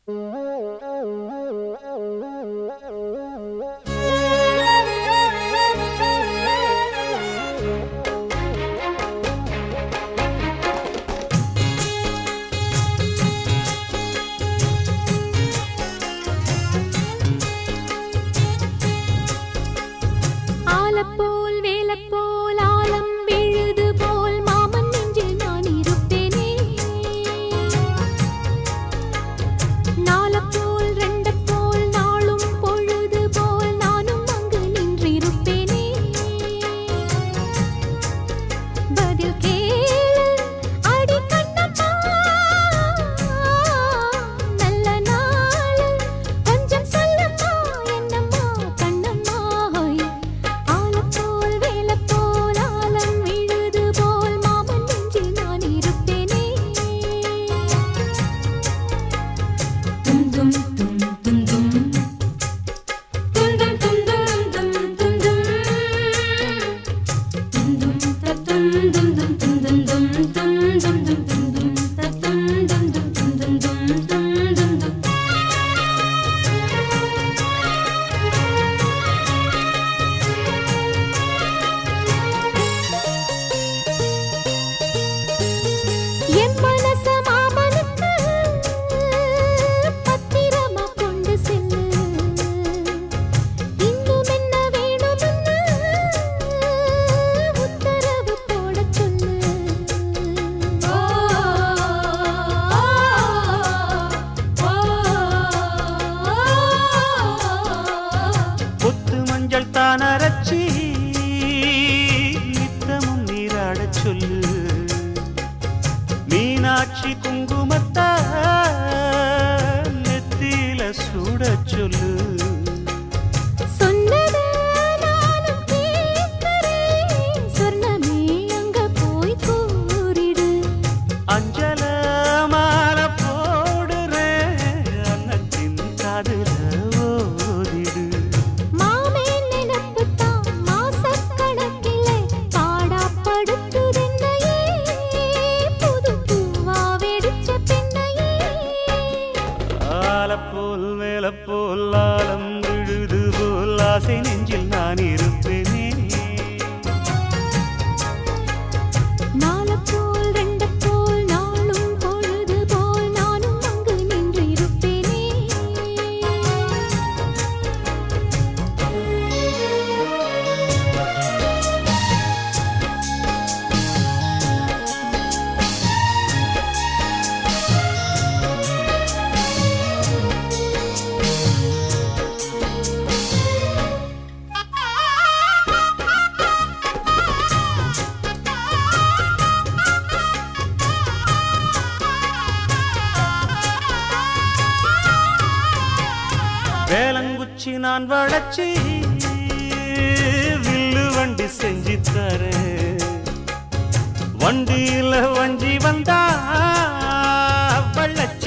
ஆலப்போல் வேலப்போல் ஆலம் விழுது போல் மாமன் நெஞ்சில் நான் இருப்பேனே. நாலப்போல் ரெண்டப்போல் நாளும் பொழுது போல் நானும் அங்கு நின்றிருப்பேனே. பதில் கேளு அடி கண்ணம்மா, நல்ல நாள் கொஞ்சம் சொல்லம்மா என்னம்மா கண்ணம்மா. ஆலப்போல் வேலப்போல் ஆலம் விழுது போல் மாமன் நெஞ்சில் நான் இருப்பேனே. தும் தும் தும் தும் தும் தும் தும் தும் தும் தும் தும் தும் தத்தும் தும் தும் தும் தும் தும் தும் தும் தும் தும் தத்தும் தும் தும் தும் தும் தும் தும் தும். என் மனச மாமனுக்கு பத்திரமா கொண்டு செல்லு. இன்னும் என்ன வேணும்னு உத்தரவு போடச் சொல்லு. கொத்து மஞ்சள் தான் அரைச்சி நித்தமும் நீராடச் சொல்லு. மீனாட்சி குங்குமத்தா நெத்தியில சூடச் சொல்லு. சொன்னத நானும் கேட்கிறேன், சொர்ணமே அங்க போய் கூறிடு. அஞ்சல மாலை போடுறேன், அன்னத்தின் காதுல ஓதிடு. மாமே நினைப்புத்தான் மாசக்கணக்கிலே பாடாப்படுத்துதென்னையே, புது பூவா வெடிச்ச பெண்ணையே. ஆலப்போல் மேலப்போல் ஆலம் விழுது போல் ஆசை நெஞ்சில் நான் இருப்பேனே. நாலப்போல் ரெண்டப்போல் நாளும் பொழுது போல் நானும் அங்கு நின்றிருப்பேனே. வேலங்குச்சி நான் வளைச்சி வில்லு வண்டி செஞ்சு தரேன். வண்டியில வஞ்சி வந்தா வள்ளச்சி